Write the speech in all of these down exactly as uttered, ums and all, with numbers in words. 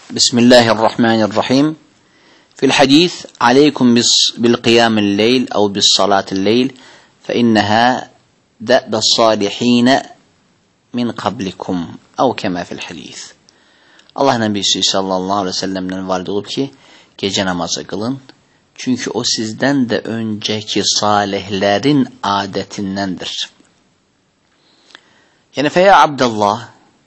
بسم الله الرحمن الرحيم. في الحديث عليكم بالقيام الليل أو بالصلاة الليل فإنها دأب الصالحين من قبلكم أو كما في الحديث. Allah Nebisi sallallahu aleyhi ve sellem'den varid olup ki gece namazı kılın. Çünkü o sizden de önceki salihlerin adetindendir. Yani feya Abdullah,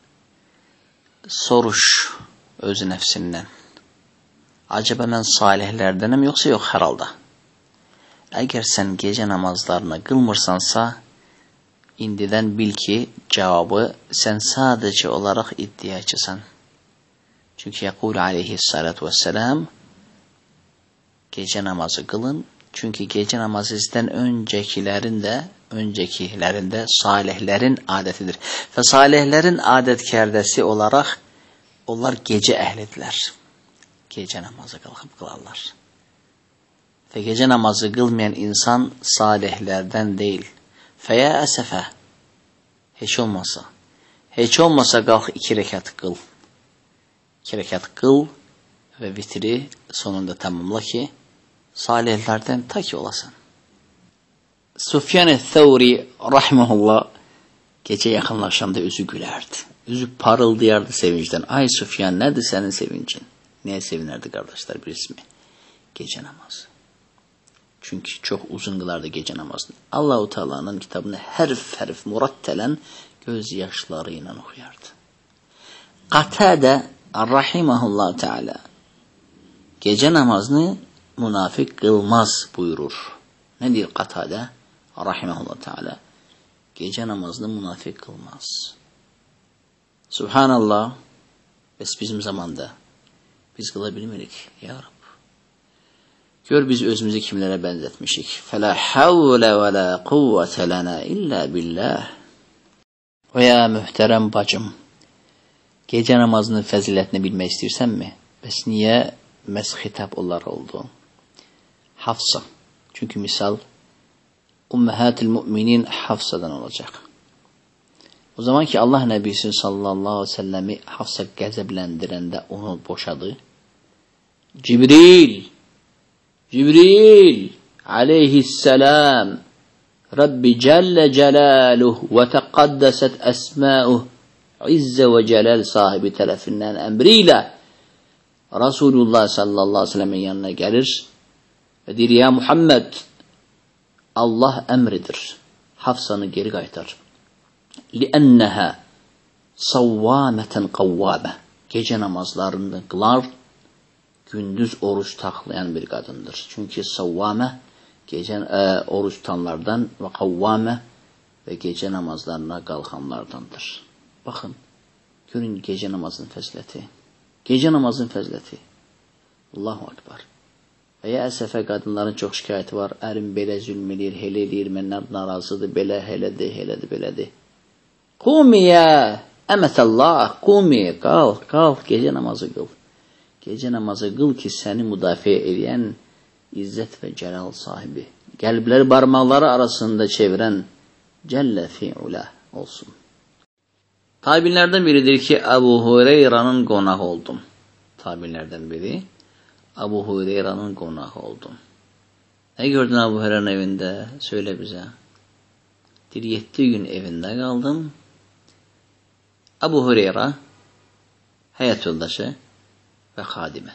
soruş özü nefsinden. Acaba ben salihlerdenim yoksa yok herhalde. Eğer sen gece namazlarını kılmırsansa indiden bil ki cevabı sen sadece olarak iddiaçısan. Çünkü yakul aleyhissalatu vesselam gece namazı kılın. Çünkü gece namazı sizden öncekilerin de öncekilerin de salihlerin adetidir. Ve salihlerin adetkerdesi olarak onlar gece ehlidiler. Gece namazı kalkıp kılarlar. Ve gece namazı kılmayan insan salihlerden değil. Feya esefe. Hiç olmasa. Hiç olmasa kalk iki rekat kıl. İki rekat kıl ve vitri sonunda tamamla ki salihlerden ta ki olasın. Sufyan-ı Thawri rahimahullah gece yakınlaşanda yüzü gülerdi. Yüzü parıldayardı sevinçten. Ay Sufyan, nerede senin sevincin? Neye sevinirdi kardeşler bir ismi? Gece namazı. Çünkü çok uzun kılardı gece namazını. Allah-u Teala'nın kitabını herif herif murattelen gözyaşlarıyla okuyardı. Katade rahimahullah Teala gece namazını münafık kılmaz buyurur. Ne diyor Katade rahimahullah Teala? Gece namazını münafık kılmaz. Subhanallah. Biz bizim zamanda biz kılabilmedik ya Rab. Gör biz özümüzü kimlere benzetmişik. فَلَا حَوْلَ وَلَا قُوَّةَ لَنَا اِلَّا بِاللّٰهِ. Veya mühterem bacım, gece namazının faziletini bilmek istiyorsan mi? Bes niye meshitap olarak oldu? Hafsa. Çünkü misal Ummahatil Müminin Hafsa'dan olacak. O zaman ki Allah Nebisi sallallahu aleyhi ve sellemi Hafsa gazeplendirende onu boşadı. Cibril Cibril aleyhisselam Rabbi Celle Celaluhu ve tekaddeset esma'uhu İzze ve Celal sahibi tarafından emriyle Resulullah sallallahu aleyhi ve sellem'in yanına gelir ve der ya Muhammed, Allah emridir. Hafsa'nı geri kaytar. لِأَنَّهَا صَوَّامَةً قَوَّامَةً Gece namazlarını kılar, gündüz oruç taklayan bir kadındır. Çünkü savvame gece e, oruç tutanlardan ve kavvame ve gece namazlarına kalkanlardandır. Bakın, görün gece namazın fezileti. Gece namazın fezileti. Allahu Ekber. Veya esefe kadınların çok şikayeti var. Erim belə zülmelir, helelir, menler narazıdır, belə heledi, heledi, beledi. Kumi ya, emetallah, kumi, kalk, kalk, gece namazı kıl. Gece namazı kıl ki seni müdafaa eden İzzet ve Celal sahibi, kalpleri parmakları arasında çeviren Celle fi'ula olsun. Tabinlerden biridir ki Ebu Hureyre'nin konağı oldum. Tabinlerden biri Ebu Hureyre'nin konağı oldum. Ne gördün Ebu Hureyre'nin evinde? Söyle bize. Bir yetti gün evinde kaldım. Ebu Hureyre hayat yoldaşı ve hadime.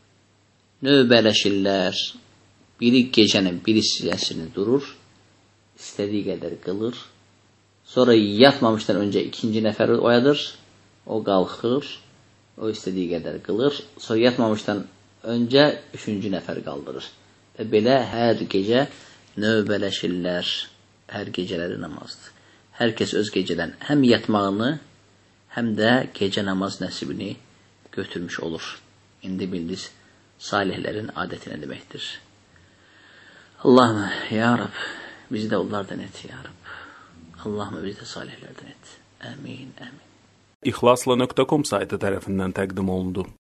Nöbeleşirler. Biri gecenin birisini durur. İstediği kadar kılır. Sonra yatmamıştan önce ikinci neferi oyadır. O kalkır. O istediği kadar kılır. Sonra yatmamıştan önce üçüncü nefer kaldırır. Ve böyle her gece nöbeleşirler. Her geceleri namazdır. Herkes öz geceden hem yatmağını hem de gece namaz nasibini götürmüş olur. İndi bildiz salihlerin adetine demektir. Allah'ım ya Rab bizi de onlardan et ya Rab. Allah'ım bizi de salihlerden et. Amin amin. ihlasla nokta com saytı tarafından takdim olundu.